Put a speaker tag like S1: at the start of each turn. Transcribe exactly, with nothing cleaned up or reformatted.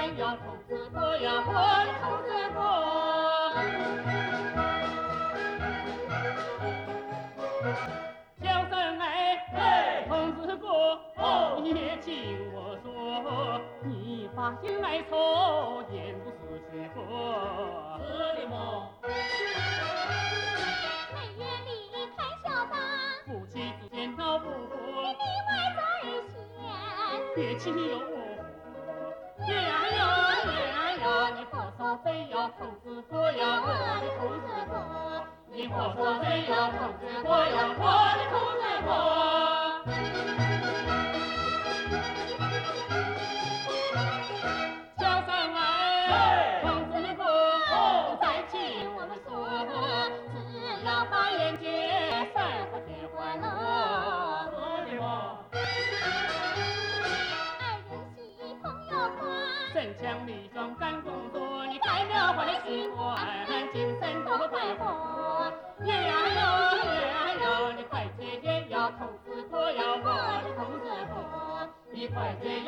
S1: 快要控制过呀，我的控制过。小生哎，控制过，也请我说，你发现没错，言不是虚说。是的么？
S2: 美月里看小当，
S1: 夫妻之间闹不和，
S2: 里外在先。
S1: 别气有我。呀呀呀呀！你何所非要控制过呀？我的控制过。你何所非要控制过呀？我的控制过。小生哎，控制过，再请我们说，只要把眼界散不见欢乐。是的吗？身强力壮干工作，你改了我的习惯，精神多快活。呀呀呀呀！你快姐姐要控制过呀，我的控制过，你快姐